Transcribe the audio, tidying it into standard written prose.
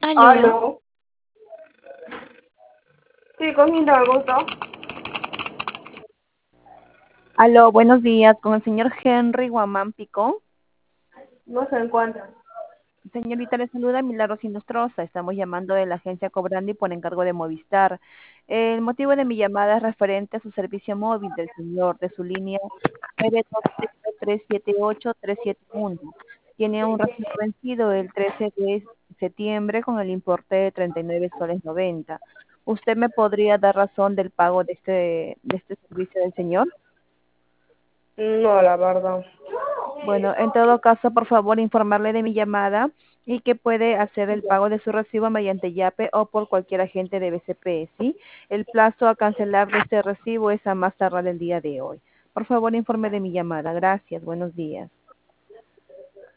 Aló. Aló. Sí, ¿con quién tengo el gusto? Aló, buenos días, con el señor Henry Guamán Picón. No se encuentra. Señorita, le saluda Milagros Inostroza. Estamos llamando de la agencia Cobrandi por encargo de Movistar. El motivo de mi llamada es referente a su servicio móvil del señor, de su línea 920-378-371. Tiene un recibo vencido el 13 de septiembre con el importe de 39 soles 90. ¿Usted me podría dar razón del pago de este servicio del señor? No, la verdad. Bueno, en todo caso, por favor, informarle de mi llamada y que puede hacer el pago de su recibo mediante Yape o por cualquier agente de BCP, ¿sí? El plazo a cancelar de este recibo es a más tardar el día de hoy. Por favor, informe de mi llamada. Gracias. Buenos días.